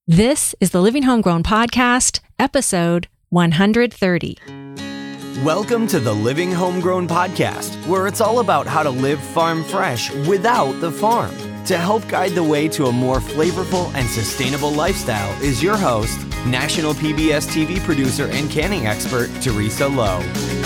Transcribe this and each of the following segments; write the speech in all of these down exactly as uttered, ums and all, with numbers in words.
This is the Living Homegrown Podcast, episode one hundred thirty. Welcome to the Living Homegrown Podcast, where it's all about how to live farm fresh without the farm. To help guide the way to a more flavorful and sustainable lifestyle is your host, national P B S T V producer and canning expert, Teresa Lowe.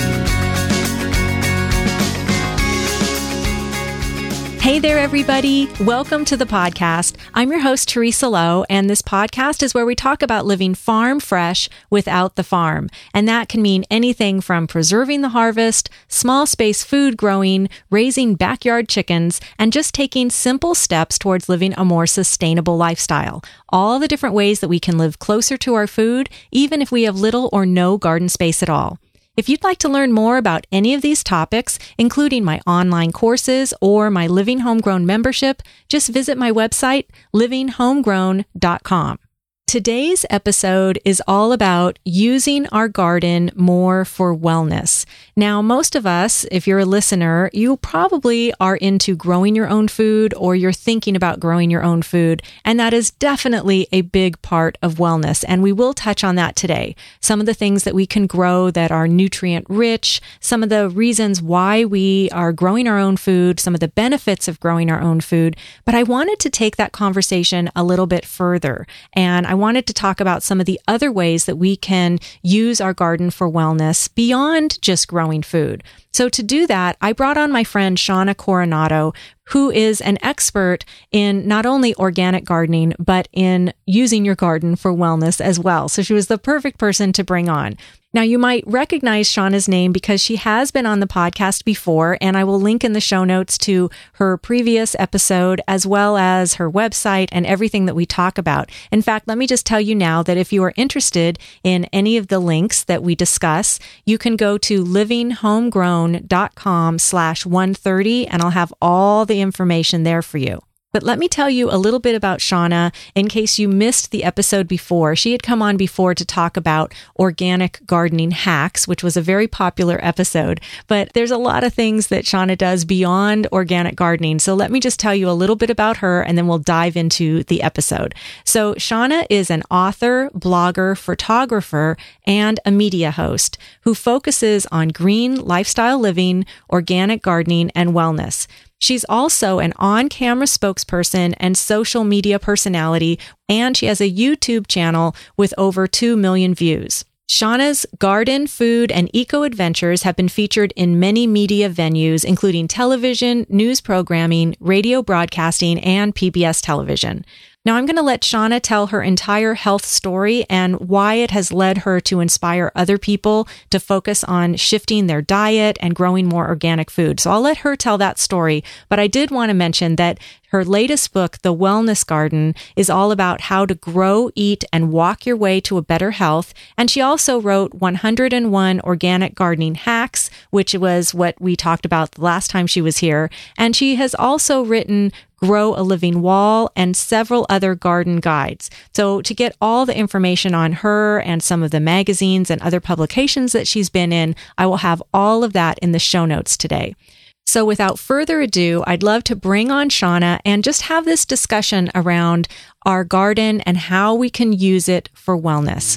Hey there, everybody. Welcome to the podcast. I'm your host, Teresa Lowe, and this podcast is where we talk about living farm fresh without the farm. And that can mean anything from preserving the harvest, small space food growing, raising backyard chickens, and just taking simple steps towards living a more sustainable lifestyle. All the different ways that we can live closer to our food, even if we have little or no garden space at all. If you'd like to learn more about any of these topics, including my online courses or my Living Homegrown membership, just visit my website, living homegrown dot com. Today's episode is all about using our garden more for wellness. Now, most of us, if you're a listener, you probably are into growing your own food or you're thinking about growing your own food. And that is definitely a big part of wellness. And we will touch on that today. Some of the things that we can grow that are nutrient rich, some of the reasons why we are growing our own food, some of the benefits of growing our own food. But I wanted to take that conversation a little bit further. And I wanted to talk about some of the other ways that we can use our garden for wellness beyond just growing food. So to do that, I brought on my friend Shauna Coronado, who is an expert in not only organic gardening, but in using your garden for wellness as well. So she was the perfect person to bring on. Now, you might recognize Shauna's name because she has been on the podcast before, and I will link in the show notes to her previous episode, as well as her website and everything that we talk about. In fact, let me just tell you now that if you are interested in any of the links that we discuss, you can go to living homegrown dot com slash one thirty, and I'll have all the information there for you. But let me tell you a little bit about Shauna in case you missed the episode before. She had come on before to talk about organic gardening hacks, which was a very popular episode. But there's a lot of things that Shauna does beyond organic gardening. So let me just tell you a little bit about her, and then we'll dive into the episode. So Shauna is an author, blogger, photographer, and a media host who focuses on green lifestyle living, organic gardening, and wellness. She's also an on-camera spokesperson and social media personality, and she has a YouTube channel with over two million views. Shauna's garden, food, and eco adventures have been featured in many media venues, including television, news programming, radio broadcasting, and P B S television. Now, I'm going to let Shauna tell her entire health story and why it has led her to inspire other people to focus on shifting their diet and growing more organic food. So I'll let her tell that story. But I did want to mention that her latest book, The Wellness Garden, is all about how to grow, eat, and walk your way to a better health. And she also wrote one hundred one Organic Gardening Hacks, which was what we talked about the last time she was here. And she has also written Grow a Living Wall and several other garden guides. So to get all the information on her and some of the magazines and other publications that she's been in, I will have all of that in the show notes today. So without further ado, I'd love to bring on Shauna and just have this discussion around our garden and how we can use it for wellness.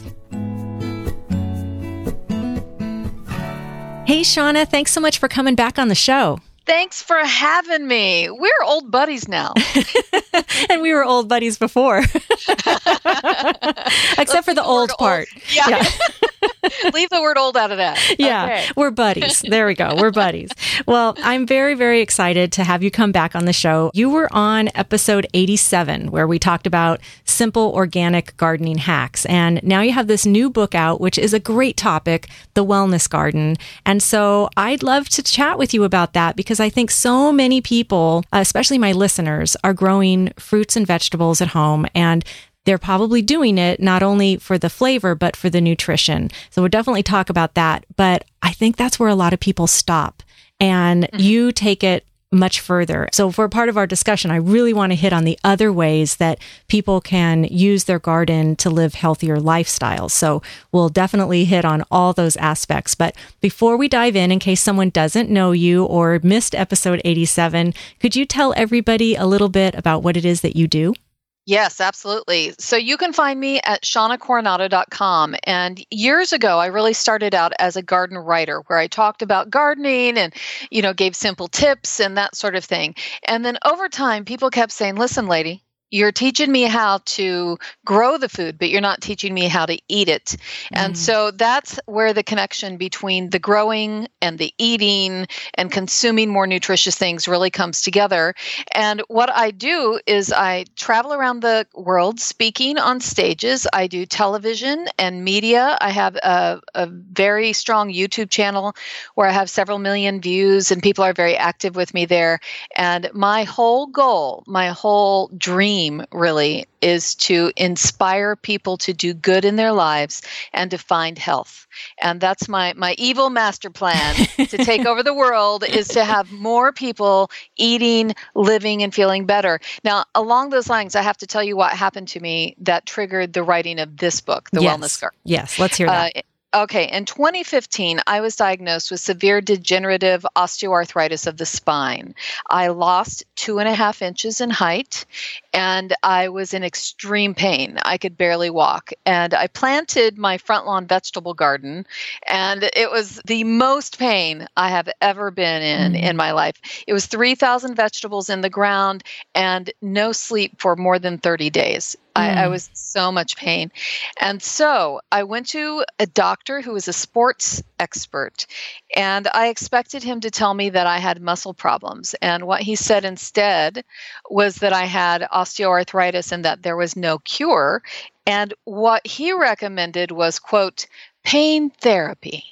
Hey, Shauna, thanks so much for coming back on the show. Thanks for having me. We're old buddies now. And we were old buddies before. Except Let's for the old part. Old. Yeah. yeah. Leave the word old out of that. Yeah, okay. We're buddies. There we go. We're buddies. Well, I'm very, very excited to have you come back on the show. You were on episode eighty-seven, where we talked about simple organic gardening hacks. And now you have this new book out, which is a great topic, The Wellness Garden. And so I'd love to chat with you about that because I think so many people, especially my listeners, are growing fruits and vegetables at home, and they're probably doing it not only for the flavor, but for the nutrition. So we'll definitely talk about that. But I think that's where a lot of people stop, and mm-hmm. you take it much further. So for part of our discussion, I really want to hit on the other ways that people can use their garden to live healthier lifestyles. So we'll definitely hit on all those aspects. But before we dive in, in case someone doesn't know you or missed episode eighty-seven, could you tell everybody a little bit about what it is that you do? Yes, absolutely. So you can find me at shauna coronado dot com. And years ago, I really started out as a garden writer where I talked about gardening and, you know, gave simple tips and that sort of thing. And then over time, people kept saying, listen, lady, you're teaching me how to grow the food, but you're not teaching me how to eat it. And Mm. so that's where the connection between the growing and the eating and consuming more nutritious things really comes together. And what I do is I travel around the world speaking on stages. I do television and media. I have a, a very strong YouTube channel where I have several million views and people are very active with me there. And my whole goal, my whole dream really is to inspire people to do good in their lives and to find health. And that's my, my evil master plan to take over the world is to have more people eating, living, and feeling better. Now, along those lines, I have to tell you what happened to me that triggered the writing of this book, The yes. Wellness Garden. Yes, let's hear that. Uh, Okay, in twenty fifteen, I was diagnosed with severe degenerative osteoarthritis of the spine. I lost two and a half inches in height, and I was in extreme pain. I could barely walk. And I planted my front lawn vegetable garden, and it was the most pain I have ever been in Mm. in my life. It was three thousand vegetables in the ground and no sleep for more than thirty days. I, I Mm. was so much pain. And so I went to a doctor who was a sports expert, and I expected him to tell me that I had muscle problems. And what he said instead was that I had osteoarthritis and that there was no cure. And what he recommended was, quote, pain therapy.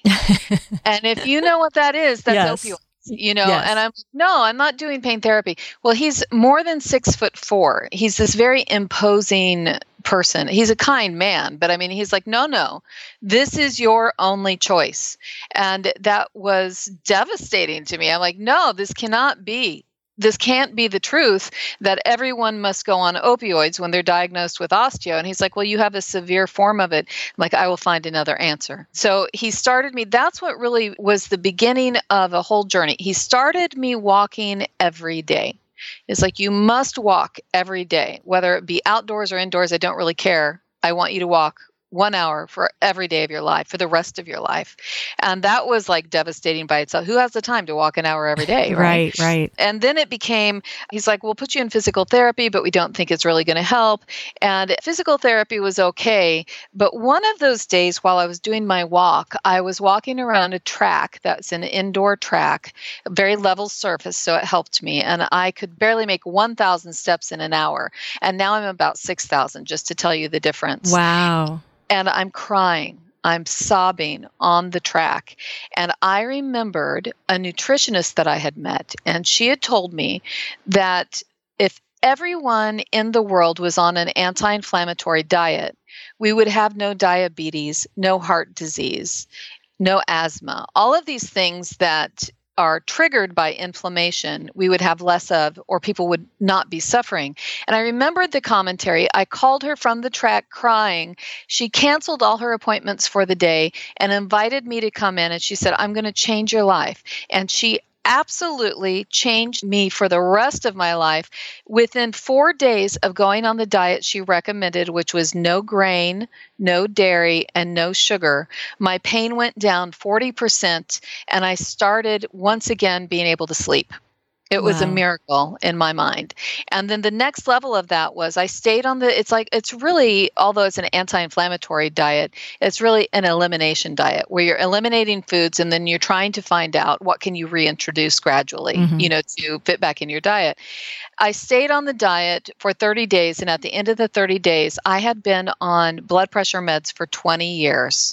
And if you know what that is, that's Yes. opioids. You know, Yes. and I'm, no, I'm not doing pain therapy. Well, he's more than six foot four. He's this very imposing person. He's a kind man, but I mean, he's like, no, no, this is your only choice. And that was devastating to me. I'm like, no, this cannot be. This can't be the truth that everyone must go on opioids when they're diagnosed with osteo. And he's like, well, you have a severe form of it. I'm like, I will find another answer. So he started me. That's what really was the beginning of a whole journey. He started me walking every day. It's like, you must walk every day, whether it be outdoors or indoors. I don't really care. I want you to walk one hour for every day of your life, for the rest of your life. And that was like devastating by itself. Who has the time to walk an hour every day? Right, Right. right. And then it became, he's like, we'll put you in physical therapy, but we don't think it's really going to help. And physical therapy was okay. But one of those days while I was doing my walk, I was walking around a track that's an indoor track, a very level surface. So it helped me. And I could barely make one thousand steps in an hour. And now I'm about six thousand, just to tell you the difference. Wow. And I'm crying. I'm sobbing on the track. And I remembered a nutritionist that I had met, and she had told me that if everyone in the world was on an anti-inflammatory diet, we would have no diabetes, no heart disease, no asthma. All of these things that are triggered by inflammation, we would have less of, or people would not be suffering. And I remembered the commentary. I called her from the track crying. She canceled all her appointments for the day and invited me to come in. And she said, I'm going to change your life. And she absolutely changed me for the rest of my life. Within four days of going on the diet she recommended, which was no grain, no dairy, and no sugar, my pain went down forty percent, and I started once again being able to sleep. It was a Wow. miracle in my mind. And then the next level of that was I stayed on the, it's like, it's really, although it's an anti-inflammatory diet, it's really an elimination diet where you're eliminating foods and then you're trying to find out what can you reintroduce gradually, Mhm. you know, to fit back in your diet. I stayed on the diet for thirty days. And at the end of the thirty days, I had been on blood pressure meds for twenty years.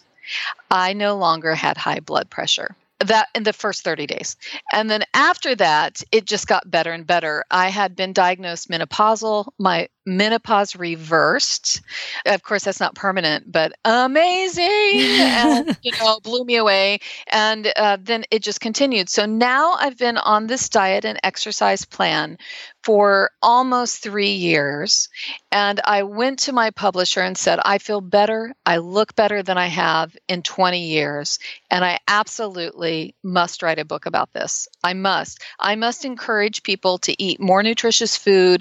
I no longer had high blood pressure. That in the first thirty days. And then after that, it just got better and better. I had been diagnosed menopausal. My menopause reversed. Of course, that's not permanent, but amazing. And, you know, blew me away. And uh, then it just continued. So now I've been on this diet and exercise plan for almost three years. And I went to my publisher and said, I feel better. I look better than I have in twenty years. And I absolutely must write a book about this. I must. I must encourage people to eat more nutritious food,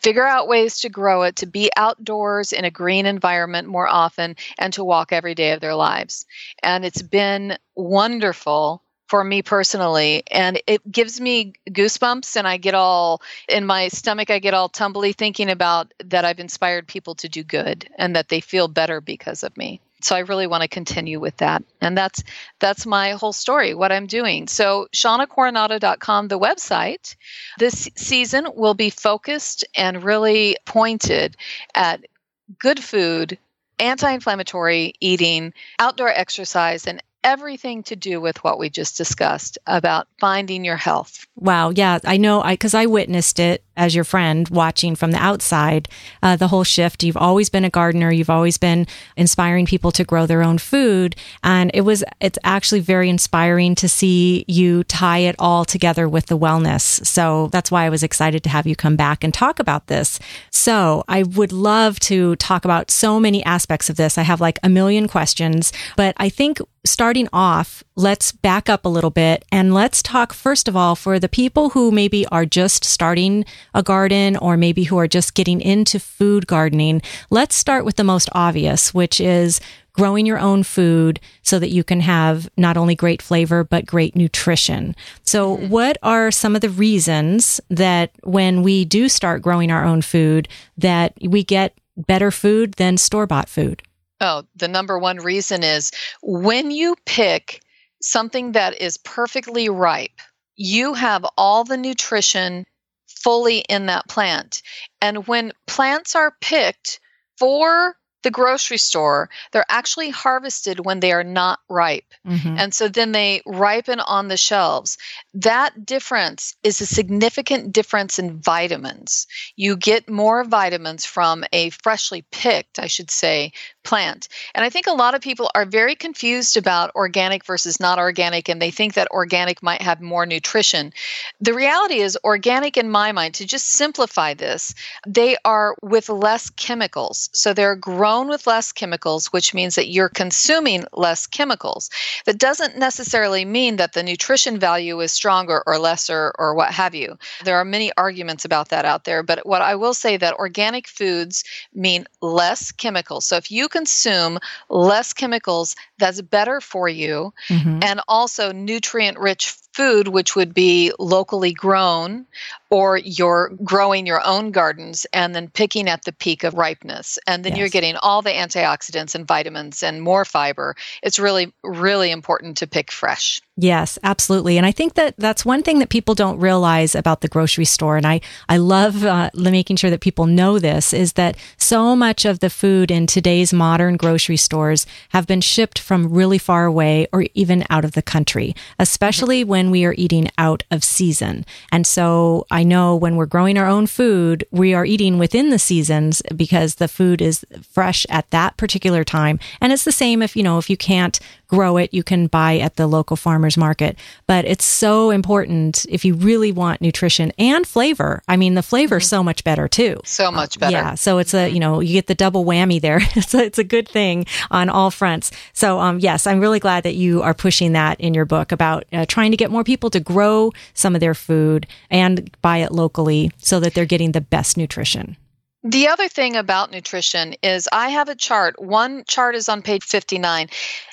figure out ways to grow it, to be outdoors in a green environment more often, and to walk every day of their lives. And it's been wonderful for me personally. And it gives me goosebumps, and I get all, in my stomach, I get all tumbly thinking about that I've inspired people to do good and that they feel better because of me. So I really want to continue with that. And that's that's my whole story, what I'm doing. So Shawna Coronado dot com, the website, this season will be focused and really pointed at good food, anti-inflammatory eating, outdoor exercise, and everything to do with what we just discussed about finding your health. Wow. Yeah, I know, I because I witnessed it as your friend watching from the outside, uh, the whole shift. You've always been a gardener. You've always been inspiring people to grow their own food. And it was, it's actually very inspiring to see you tie it all together with the wellness. So that's why I was excited to have you come back and talk about this. So I would love to talk about so many aspects of this. I have like a million questions, but I think starting off, let's back up a little bit and let's talk, first of all, for the people who maybe are just starting a garden or maybe who are just getting into food gardening. Let's start with the most obvious, which is growing your own food so that you can have not only great flavor, but great nutrition. So mm-hmm. what are some of the reasons that when we do start growing our own food, that we get better food than store-bought food? Oh, the number one reason is when you pick something that is perfectly ripe, you have all the nutrition fully in that plant. And when plants are picked for the grocery store, they're actually harvested when they are not ripe. Mm-hmm. And so then they ripen on the shelves. That difference is a significant difference in vitamins. You get more vitamins from a freshly picked, I should say, plant. And I think a lot of people are very confused about organic versus not organic, and they think that organic might have more nutrition. The reality is organic, in my mind, to just simplify this, they are with less chemicals. So they're grown with less chemicals, which means that you're consuming less chemicals. That doesn't necessarily mean that the nutrition value is stronger or lesser or what have you. There are many arguments about that out there, but what I will say that organic foods mean less chemicals. So if you consume less chemicals, that's better for you, mm-hmm. and also nutrient-rich food, which would be locally grown, or you're growing your own gardens and then picking at the peak of ripeness. And then yes. you're getting all the antioxidants and vitamins and more fiber. It's really, really important to pick fresh. Yes, absolutely. And I think that that's one thing that people don't realize about the grocery store. And I, I love uh, making sure that people know this, is that so much of the food in today's modern grocery stores have been shipped from really far away or even out of the country, especially mm-hmm. when we are eating out of season. And so I know when we're growing our own food, we are eating within the seasons because the food is fresh at that particular time. And it's the same if, you know, if you can't grow it, you can buy at the local farmer's market. But it's so important if you really want nutrition and flavor. I mean, the flavor is mm-hmm. so much better too. So much better. Uh, yeah. So it's a, you know, you get the double whammy there. it's, a, it's a good thing on all fronts. So, um, yes, I'm really glad that you are pushing that in your book about uh, trying to get more people to grow some of their food and buy it locally so that they're getting the best nutrition. The other thing about nutrition is I have a chart. One chart is on page fifty-nine.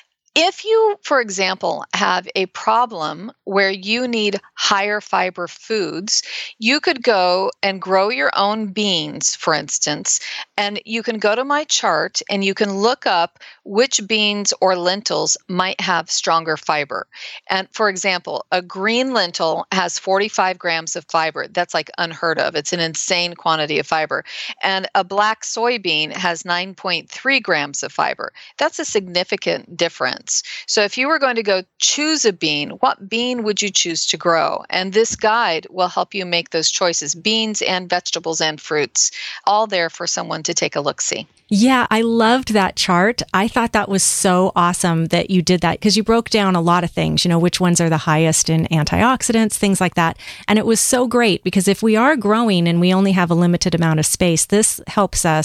If you, for example, have a problem where you need higher fiber foods, you could go and grow your own beans, for instance, and you can go to my chart and you can look up which beans or lentils might have stronger fiber. And for example, a green lentil has forty-five grams of fiber. That's like unheard of. It's an insane quantity of fiber. And a black soybean has nine point three grams of fiber. That's a significant difference. So if you were going to go choose a bean, what bean would you choose to grow? And this guide will help you make those choices, beans and vegetables and fruits, all there for someone to take a look-see. Yeah, I loved that chart. I thought that was so awesome that you did that because you broke down a lot of things, you know, which ones are the highest in antioxidants, things like that. And it was so great because if we are growing and we only have a limited amount of space, this helps us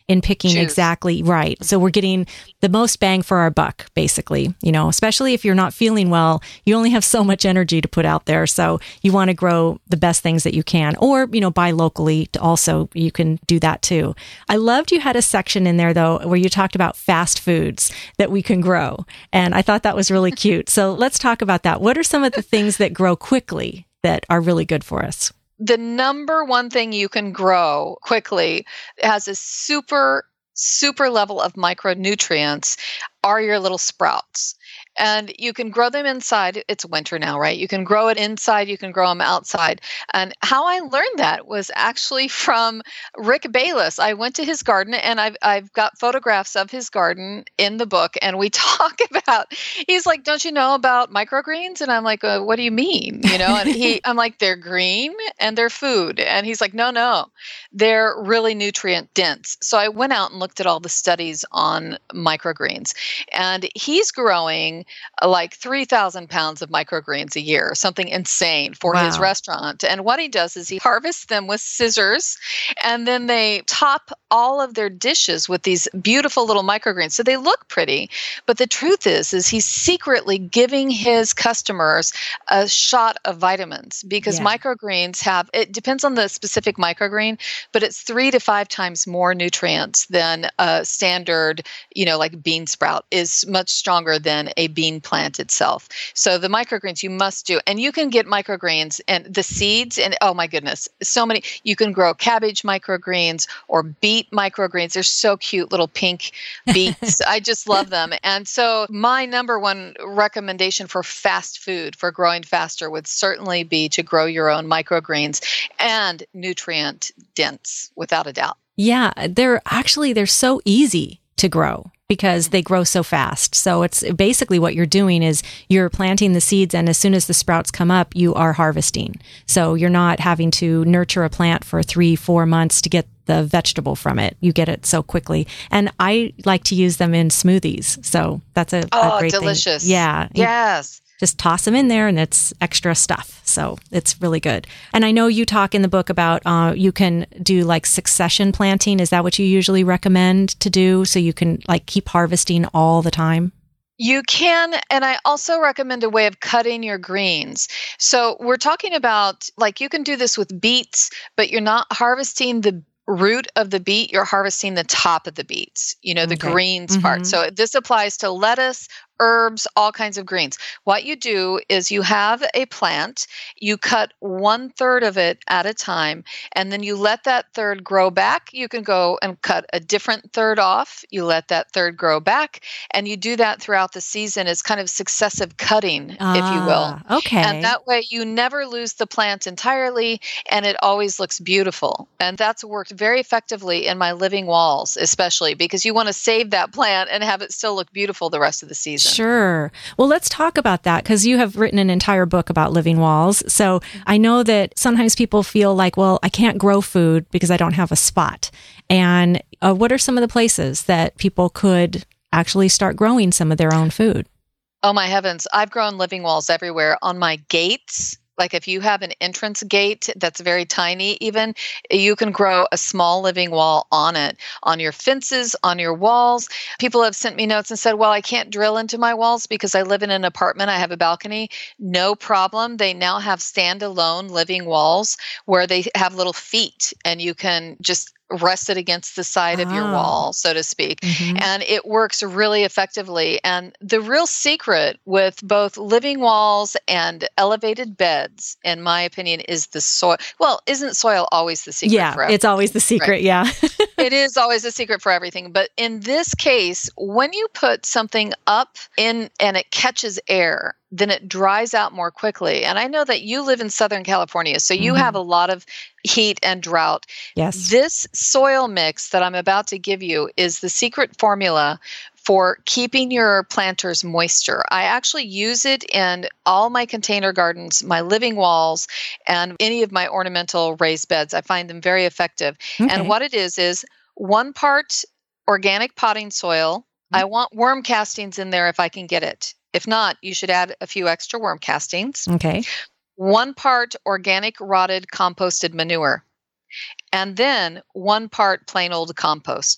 in picking Choose. exactly right. So we're getting the most bang for our buck, basically, you know, especially if you're not feeling well, you only have so much energy to put out there. So you want to grow the best things that you can, or, you know, buy locally to also, you can do that too. I loved you had a section in there though, where you talked about fast foods that we can grow. And I thought that was really cute. So let's talk about that. What are some of the things that grow quickly that are really good for us? The number one thing you can grow quickly has a super, super level of micronutrients are your little sprouts. And you can grow them inside. It's winter now, right? You can grow it inside. You can grow them outside. And how I learned that was actually from Rick Bayless. I went to his garden, and I've I've got photographs of his garden in the book. And we talk about. He's like, "Don't you know about microgreens?" And I'm like, uh, "What do you mean?" You know? And he, I'm like, "They're green and they're food." And he's like, "No, no, they're really nutrient dense." So I went out and looked at all the studies on microgreens, and he's growing like three thousand pounds of microgreens a year, something insane for Wow. his restaurant. And what he does is he harvests them with scissors, and then they top all of their dishes with these beautiful little microgreens. So they look pretty, but the truth is, is he's secretly giving his customers a shot of vitamins, because Yeah. microgreens have, it depends on the specific microgreen, but it's three to five times more nutrients than a standard, you know, like bean sprout is much stronger than a bean plant itself. So the microgreens you must do, and you can get microgreens and the seeds, and oh my goodness, so many. You can grow cabbage microgreens or beet microgreens. They're so cute, little pink beets. I just love them. And so my number one recommendation for fast food, for growing faster, would certainly be to grow your own microgreens, and nutrient dense, without a doubt. Yeah, they're actually, they're so easy to grow because they grow so fast. So it's basically what you're doing is you're planting the seeds, and as soon as the sprouts come up, you are harvesting. So you're not having to nurture a plant for three, four months to get the vegetable from it. You get it so quickly. And I like to use them in smoothies. So that's a, Oh, a great delicious. thing. Yeah. You Yes. just toss them in there, and it's extra stuff. So it's really good. And I know you talk in the book about uh, you can do like succession planting. Is that what you usually recommend to do? So you can like keep harvesting all the time? You can, and I also recommend a way of cutting your greens. So we're talking about, like, you can do this with beets, but you're not harvesting the root of the beet, you're harvesting the top of the beets, you know, the Okay. greens Mhm. part. So this applies to lettuce, herbs, all kinds of greens. What you do is you have a plant, you cut one third of it at a time, and then you let that third grow back. You can go and cut a different third off. You let that third grow back, and you do that throughout the season as kind of successive cutting, if you will. Ah, okay. And that way you never lose the plant entirely, and it always looks beautiful. And that's worked very effectively in my living walls, especially because you want to save that plant and have it still look beautiful the rest of the season. Sure. Well, let's talk about that, because you have written an entire book about living walls. So I know that sometimes people feel like, well, I can't grow food because I don't have a spot. And uh, what are some of the places that people could actually start growing some of their own food? Oh my heavens. I've grown living walls everywhere. On my gates, like if you have an entrance gate that's very tiny even, you can grow a small living wall on it, on your fences, on your walls. People have sent me notes and said, well, I can't drill into my walls because I live in an apartment. I have a balcony. No problem. They now have standalone living walls where they have little feet, and you can just rest it against the side of your Oh. wall, so to speak. Mhm. And it works really effectively. And the real secret with both living walls and elevated beds, in my opinion, is the soil. Well, isn't soil always the secret Yeah, for everything? it's always the secret. Right. Yeah. It is always the secret for everything. But in this case, when you put something up in and it catches air, then it dries out more quickly. And I know that you live in Southern California, so you Mhm. have a lot of heat and drought. Yes. This soil mix that I'm about to give you is the secret formula for keeping your planters moisture. I actually use it in all my container gardens, my living walls, and any of my ornamental raised beds. I find them very effective. Okay. And what it is, is one part organic potting soil. I want worm castings in there if I can get it. If not, you should add a few extra worm castings. Okay. One part organic rotted composted manure, and then one part plain old compost.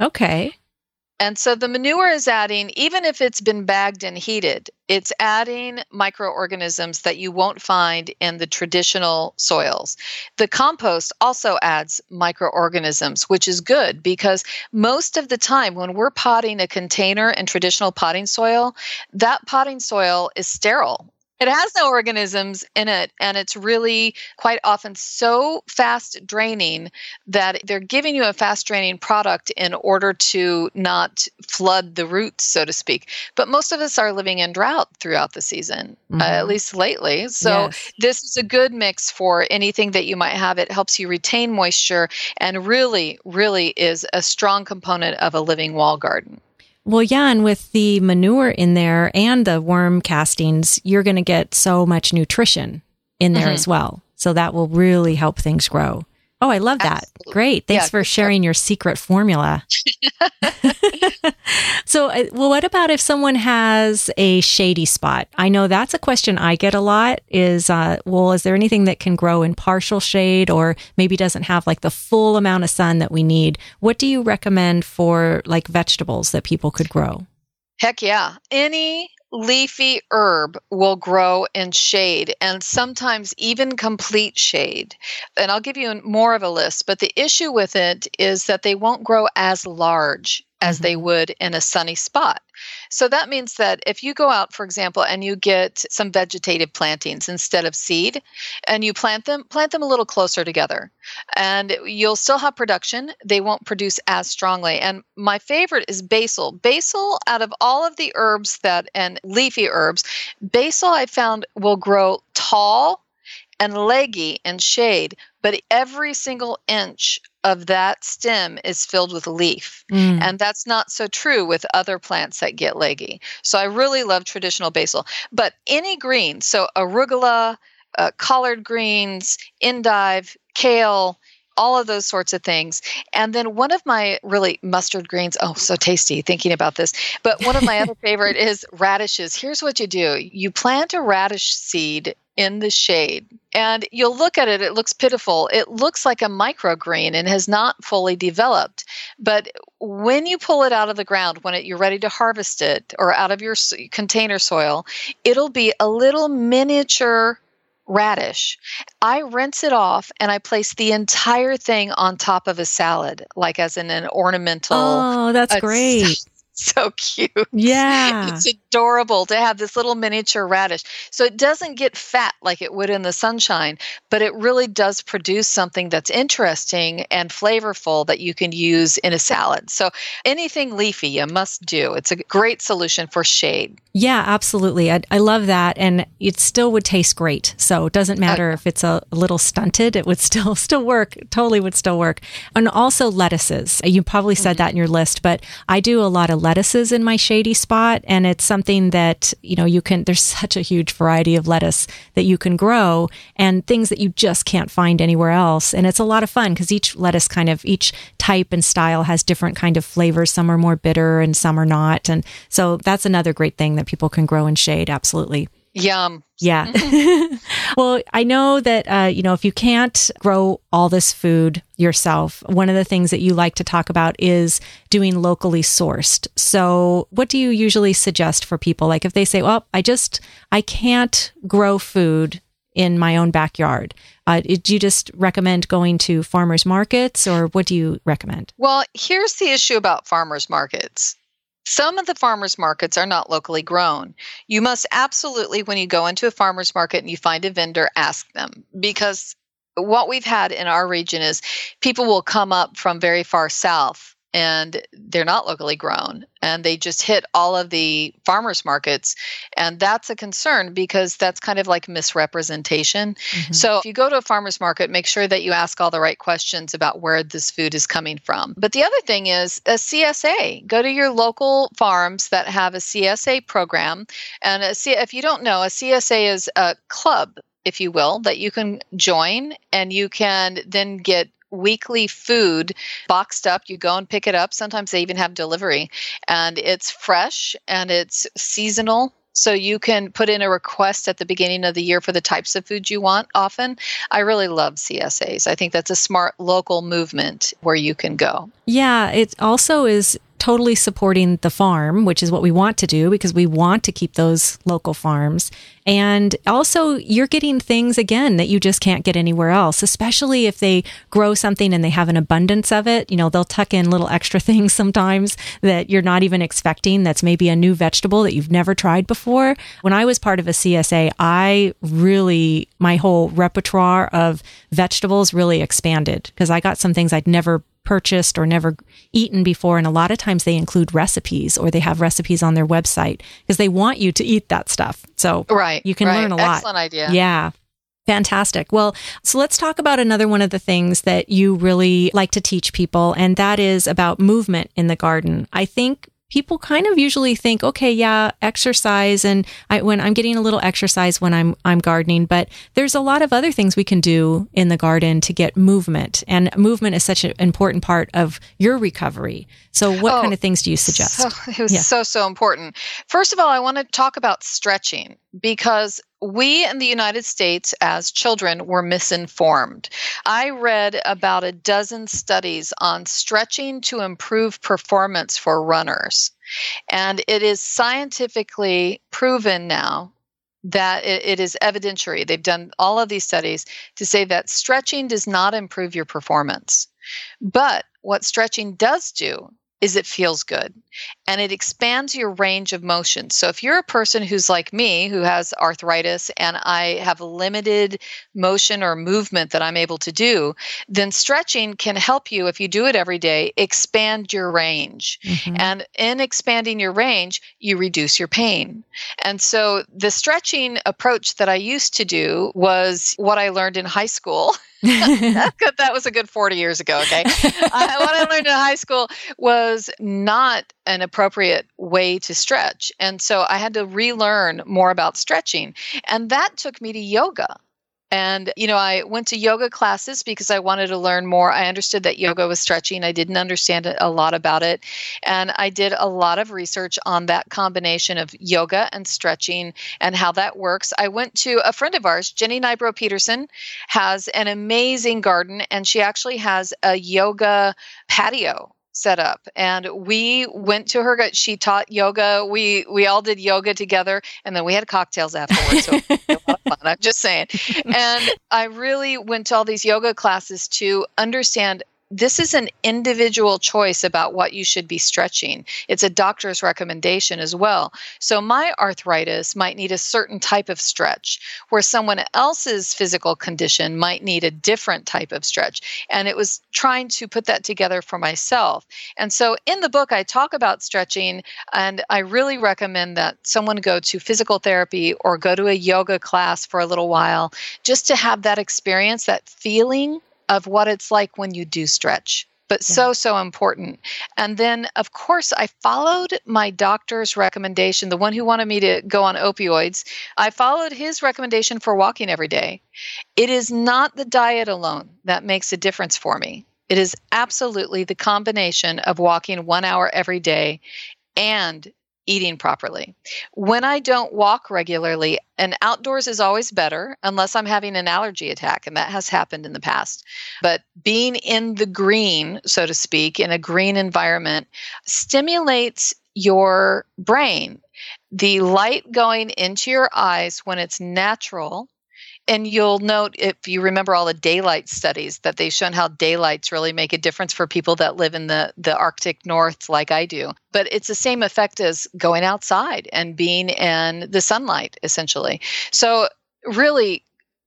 Okay. And so the manure is adding, even if it's been bagged and heated, it's adding microorganisms that you won't find in the traditional soils. The compost also adds microorganisms, which is good because most of the time when we're potting a container in traditional potting soil, that potting soil is sterile. It has no organisms in it, and it's really quite often so fast draining that they're giving you a fast draining product in order to not flood the roots, so to speak. But most of us are living in drought throughout the season, mm-hmm. uh, at least lately. So yes. This is a good mix for anything that you might have. It helps you retain moisture and really, really is a strong component of a living wall garden. Well, yeah, and with the manure in there and the worm castings, you're going to get so much nutrition in there mm-hmm. as well. So that will really help things grow. Oh, I love that. Absolutely. Great. Thanks yeah, for sharing your secret formula. So, uh, well, what about if someone has a shady spot? I know that's a question I get a lot is, uh, well, is there anything that can grow in partial shade or maybe doesn't have like the full amount of sun that we need? What do you recommend for like vegetables that people could grow? Heck yeah. Any leafy herb will grow in shade and sometimes even complete shade. And I'll give you more of a list, but the issue with it is that they won't grow as large as mm-hmm. they would in a sunny spot. So that means that if you go out, for example, and you get some vegetative plantings instead of seed, and you plant them, plant them a little closer together, and you'll still have production. They won't produce as strongly. And my favorite is basil. Basil, out of all of the herbs that and leafy herbs, basil I found will grow tall and leggy in shade, but every single inch of that stem is filled with leaf. Mm. And that's not so true with other plants that get leggy. So I really love traditional basil. But any green, so arugula, uh, collard greens, endive, kale, all of those sorts of things. And then one of my really mustard greens, oh, so tasty thinking about this. But one of my other favorite is radishes. Here's what you do. You plant a radish seed in the shade and you'll look at it. It looks pitiful. It looks like a microgreen and has not fully developed. But when you pull it out of the ground, when it, you're ready to harvest it or out of your container soil, it'll be a little miniature radish. I rinse it off and I place the entire thing on top of a salad, like as in an ornamental. Oh, that's uh, great. So cute. Yeah. It's adorable to have this little miniature radish. So it doesn't get fat like it would in the sunshine, but it really does produce something that's interesting and flavorful that you can use in a salad. So anything leafy you must do. It's a great solution for shade. Yeah, absolutely. I, I love that. And it still would taste great. So it doesn't matter okay. if it's a little stunted, it would still still work. Totally would still work. And also lettuces. You probably said mm-hmm. that in your list, but I do a lot of lettuces in my shady spot. And it's something that, you know, you can, there's such a huge variety of lettuce that you can grow and things that you just can't find anywhere else. And it's a lot of fun because each lettuce kind of, each type and style has different kind of flavors. Some are more bitter and some are not. And so that's another great thing that people can grow in shade. Absolutely. Yum. Yeah. Well, I know that, uh, you know, if you can't grow all this food yourself, one of the things that you like to talk about is doing locally sourced. So what do you usually suggest for people? Like if they say, well, I just, I can't grow food in my own backyard. Uh, do you just recommend going to farmers markets or what do you recommend? Well, here's the issue about farmers markets. Some of the farmers markets are not locally grown. You must absolutely, when you go into a farmers market and you find a vendor, ask them, because what we've had in our region is people will come up from very far south and they're not locally grown and they just hit all of the farmers markets. And that's a concern because that's kind of like misrepresentation. Mm-hmm. So if you go to a farmers market, make sure that you ask all the right questions about where this food is coming from. But the other thing is a C S A. Go to your local farms that have a C S A program. And a C- if you don't know, a C S A is a club, if you will, that you can join and you can then get weekly food boxed up. You go and pick it up. Sometimes they even have delivery and it's fresh and it's seasonal So you can put in a request at the beginning of the year for the types of food you want often. I really love C S As. I think that's a smart local movement where you can go. Yeah, it also is totally supporting the farm, which is what we want to do because we want to keep those local farms. And also you're getting things, again, that you just can't get anywhere else, especially if they grow something and they have an abundance of it. You know, they'll tuck in little extra things sometimes that you're not even expecting. That's maybe a new vegetable that you've never tried before. When I was part of a C S A, I really, my whole repertoire of vegetables really expanded because I got some things I'd never purchased or never eaten before. And a lot of times they include recipes or they have recipes on their website because they want you to eat that stuff. So right, you can right. learn a lot. Excellent idea. Yeah. Fantastic. Well, so let's talk about another one of the things that you really like to teach people, and that is about movement in the garden. I think people kind of usually think, okay, yeah, exercise, and I, when I'm getting a little exercise when I'm I'm gardening, but there's a lot of other things we can do in the garden to get movement, and movement is such an important part of your recovery. So, what oh, kind of things do you suggest? So, it was yeah. so so important. First of all, I want to talk about stretching because we in the United States as children were misinformed. I read about a dozen studies on stretching to improve performance for runners. And it is scientifically proven now that it, it is evidentiary. They've done all of these studies to say that stretching does not improve your performance. But what stretching does do is it feels good and it expands your range of motion. So if you're a person who's like me, who has arthritis and I have limited motion or movement that I'm able to do, then stretching can help you, if you do it every day, expand your range. Mm-hmm. And in expanding your range, you reduce your pain. And so the stretching approach that I used to do was what I learned in high school. That's good. That was a good forty years ago. Okay. uh, what I learned in high school was not an appropriate way to stretch. And so I had to relearn more about stretching. And that took me to yoga. And, you know, I went to yoga classes because I wanted to learn more. I understood that yoga was stretching. I didn't understand a lot about it. And I did a lot of research on that combination of yoga and stretching and how that works. I went to a friend of ours, Jenny Nybro Peterson, has an amazing garden, and she actually has a yoga patio set up. And we went to her, she taught yoga. We we all did yoga together, and then we had cocktails afterwards. So it was a lot of fun, I'm just saying. And I really went to all these yoga classes to understand this is an individual choice about what you should be stretching. It's a doctor's recommendation as well. So my arthritis might need a certain type of stretch, where someone else's physical condition might need a different type of stretch. And it was trying to put that together for myself. And so in the book, I talk about stretching, and I really recommend that someone go to physical therapy or go to a yoga class for a little while, just to have that experience, that feeling of what it's like when you do stretch. But yeah. so, so important. And then, of course, I followed my doctor's recommendation, the one who wanted me to go on opioids. I followed his recommendation for walking every day. It is not the diet alone that makes a difference for me. It is absolutely the combination of walking one hour every day and eating properly. When I don't walk regularly, and outdoors is always better unless I'm having an allergy attack, and that has happened in the past. But being in the green, so to speak, in a green environment, stimulates your brain. The light going into your eyes when it's natural. And you'll note, if you remember all the daylight studies, that they've shown how daylights really make a difference for people that live in the, the Arctic North like I do. But it's the same effect as going outside and being in the sunlight, essentially. So really,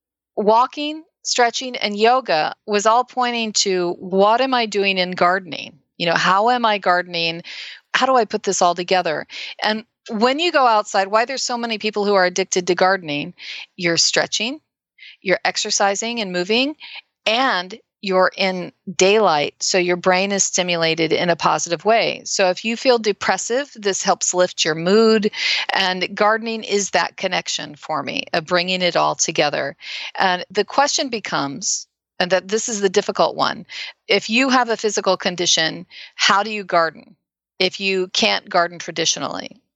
walking, stretching, and yoga was all pointing to, what am I doing in gardening? You know, how am I gardening? How do I put this all together? And when you go outside, why there's so many people who are addicted to gardening, you're stretching, you're exercising and moving, and you're in daylight, so your brain is stimulated in a positive way. So if you feel depressive, this helps lift your mood, and gardening is that connection for me of bringing it all together. And the question becomes, and that this is the difficult one, if you have a physical condition, how do you garden if you can't garden traditionally?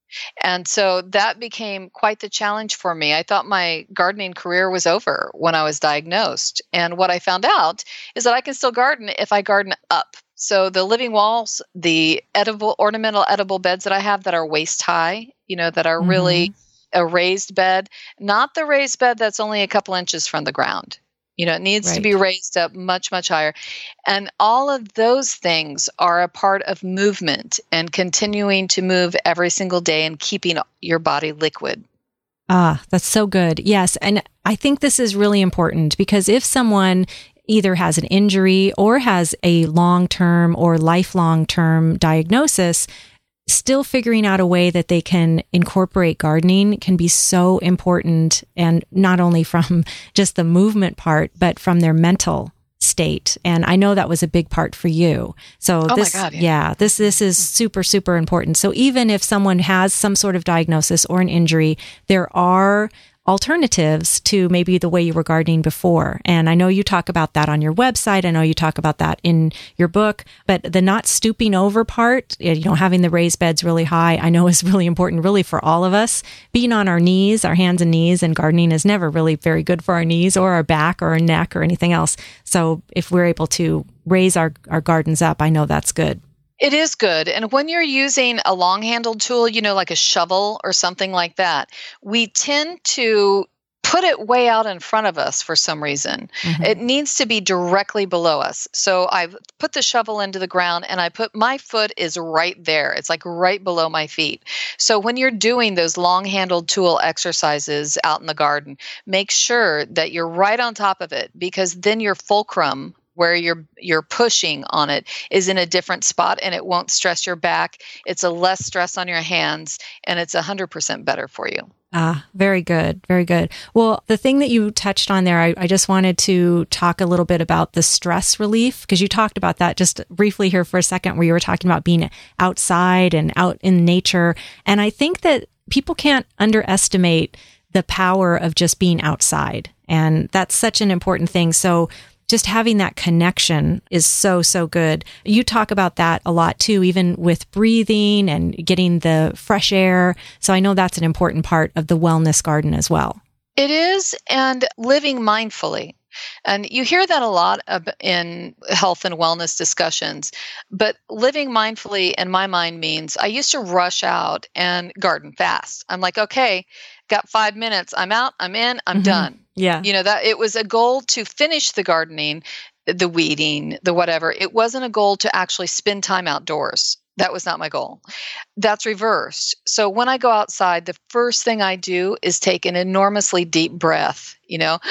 And so that became quite the challenge for me. I thought my gardening career was over when I was diagnosed. And what I found out is that I can still garden if I garden up. So the living walls, the edible, ornamental edible beds that I have that are waist high, you know, that are Mm-hmm. really a raised bed, not the raised bed that's only a couple inches from the ground. You know, it needs Right. to be raised up much, much higher. And all of those things are a part of movement and continuing to move every single day and keeping your body liquid. Ah, that's so good. Yes. And I think this is really important because if someone either has an injury or has a long-term or lifelong term diagnosis, still figuring out a way that they can incorporate gardening can be so important. And not only from just the movement part, but from their mental state. And I know that was a big part for you. So Oh this, my God, yeah. yeah, this, this is super, super important. So even if someone has some sort of diagnosis or an injury, there are alternatives to maybe the way you were gardening before. And I know you talk about that on your website. I know you talk about that in your book, but the not stooping over part, you know, having the raised beds really high, I know is really important really for all of us. Being on our knees, our hands and knees, and gardening is never really very good for our knees or our back or our neck or anything else. So if we're able to raise our, our gardens up, I know that's good. It is good. And when you're using a long-handled tool, you know, like a shovel or something like that, we tend to put it way out in front of us for some reason. Mm-hmm. It needs to be directly below us. So I've put the shovel into the ground and I put my foot is right there. It's like right below my feet. So when you're doing those long-handled tool exercises out in the garden, make sure that you're right on top of it, because then your fulcrum, where you're you're pushing on it, is in a different spot and it won't stress your back. It's a less stress on your hands, and it's one hundred percent better for you. Ah, very good. Very good. Well, the thing that you touched on there, I, I just wanted to talk a little bit about the stress relief, because you talked about that just briefly here for a second, where you were talking about being outside and out in nature. And I think that people can't underestimate the power of just being outside. And that's such an important thing. So just having that connection is so, so good. You talk about that a lot too, even with breathing and getting the fresh air. So I know that's an important part of the wellness garden as well. It is, and living mindfully. And you hear that a lot in health and wellness discussions. But living mindfully, in my mind, means I used to rush out and garden fast. I'm like, okay, got five minutes. I'm out, I'm in, I'm mm-hmm. done. Yeah. You know, that it was a goal to finish the gardening, the weeding, the whatever. It wasn't a goal to actually spend time outdoors. That was not my goal. That's reversed. So when I go outside, the first thing I do is take an enormously deep breath, you know,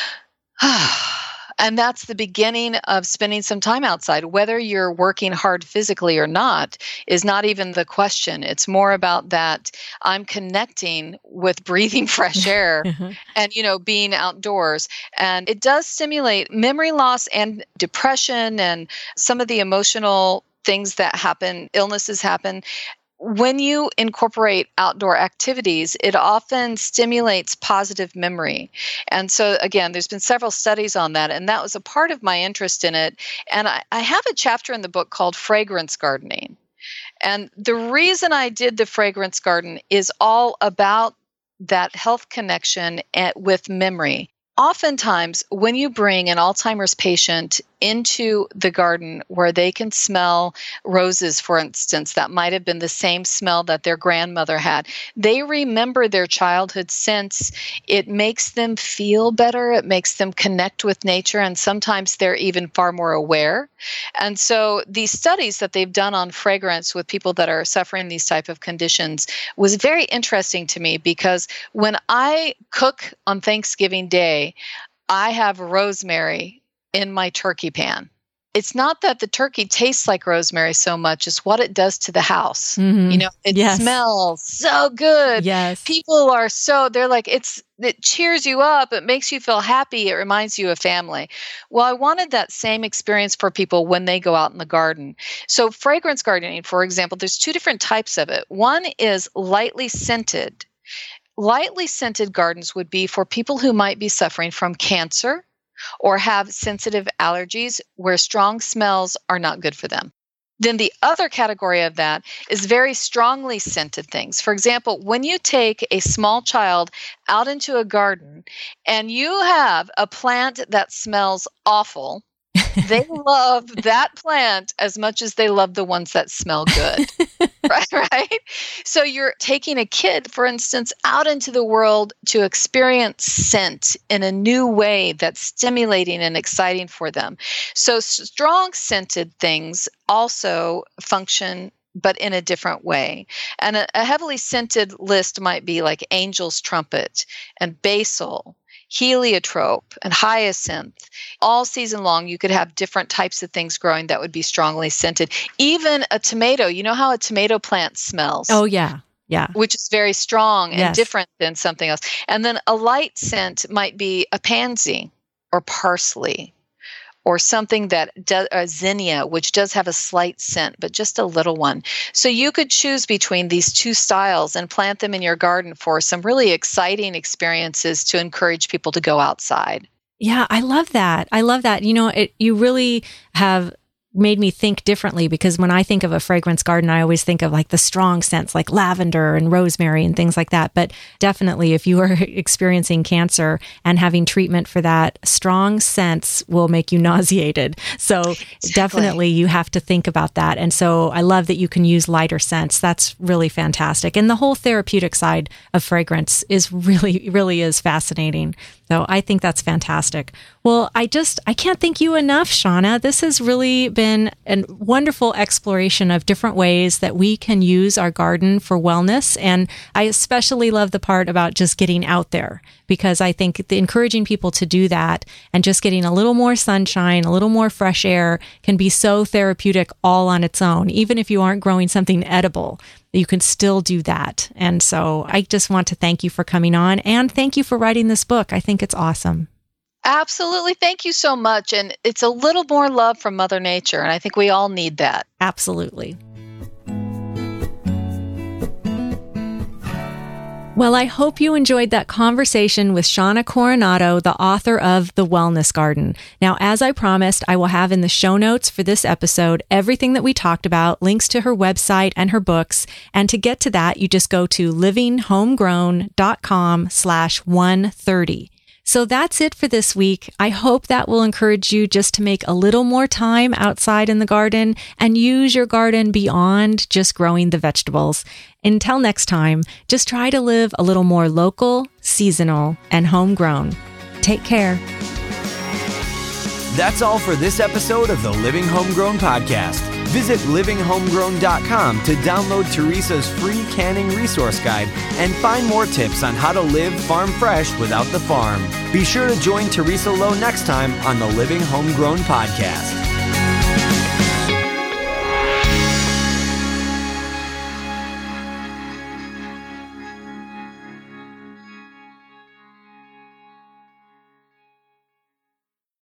and that's the beginning of spending some time outside. Whether you're working hard physically or not is not even the question. It's more about that I'm connecting with breathing fresh air and, you know, being outdoors. And it does stimulate memory loss and depression and some of the emotional things that happen, illnesses happen. When you incorporate outdoor activities, it often stimulates positive memory. And so, again, there's been several studies on that, and that was a part of my interest in it. And I, I have a chapter in the book called Fragrance Gardening. And the reason I did the fragrance garden is all about that health connection at, with memory. Oftentimes, when you bring an Alzheimer's patient into the garden where they can smell roses, for instance, that might have been the same smell that their grandmother had, they remember their childhood scents. It makes them feel better. It makes them connect with nature, and sometimes they're even far more aware. And so these studies that they've done on fragrance with people that are suffering these type of conditions was very interesting to me, because when I cook on Thanksgiving Day, I have rosemary in my turkey pan. It's not that the turkey tastes like rosemary so much as what it does to the house. Mm-hmm. You know, it Yes. smells so good. Yes. People are so, they're like, it's, it cheers you up. It makes you feel happy. It reminds you of family. Well, I wanted that same experience for people when they go out in the garden. So fragrance gardening, for example, there's two different types of it. One is lightly scented. Lightly scented gardens would be for people who might be suffering from cancer or have sensitive allergies where strong smells are not good for them. Then the other category of that is very strongly scented things. For example, when you take a small child out into a garden and you have a plant that smells awful, they love that plant as much as they love the ones that smell good. right, right? So you're taking a kid, for instance, out into the world to experience scent in a new way that's stimulating and exciting for them. So strong scented things also function, but in a different way. And a, a heavily scented list might be like angel's trumpet and basil, heliotrope, and hyacinth. All season long, you could have different types of things growing that would be strongly scented. Even a tomato, you know how a tomato plant smells? Oh, yeah. Yeah. Which is very strong and yes. different than something else. And then a light scent might be a pansy or parsley or something that does, a zinnia, which does have a slight scent, but just a little one. So you could choose between these two styles and plant them in your garden for some really exciting experiences to encourage people to go outside. Yeah, I love that. I love that. You know, it, you really have made me think differently, because when I think of a fragrance garden, I always think of like the strong scents like lavender and rosemary and things like that. But definitely, if you are experiencing cancer and having treatment for that, strong scents will make you nauseated. So exactly. Definitely you have to think about that. And so I love that you can use lighter scents. That's really fantastic. And the whole therapeutic side of fragrance is really, really is fascinating. So I think that's fantastic. Well, I just, I can't thank you enough, Shauna. This has really been a wonderful exploration of different ways that we can use our garden for wellness. And I especially love the part about just getting out there, because I think the encouraging people to do that and just getting a little more sunshine, a little more fresh air can be so therapeutic all on its own. Even if you aren't growing something edible, you can still do that. And so I just want to thank you for coming on, and thank you for writing this book. I think it's awesome. Absolutely. Thank you so much. And it's a little more love from Mother Nature. And I think we all need that. Absolutely. Well, I hope you enjoyed that conversation with Shauna Coronado, the author of The Wellness Garden. Now, as I promised, I will have in the show notes for this episode everything that we talked about, links to her website and her books. And to get to that, you just go to livinghomegrown.com slash 130. So that's it for this week. I hope that will encourage you just to make a little more time outside in the garden and use your garden beyond just growing the vegetables. Until next time, just try to live a little more local, seasonal, and homegrown. Take care. That's all for this episode of the Living Homegrown Podcast. Visit living homegrown dot com to download Teresa's free canning resource guide and find more tips on how to live farm fresh without the farm. Be sure to join Teresa Lowe next time on the Living Homegrown Podcast.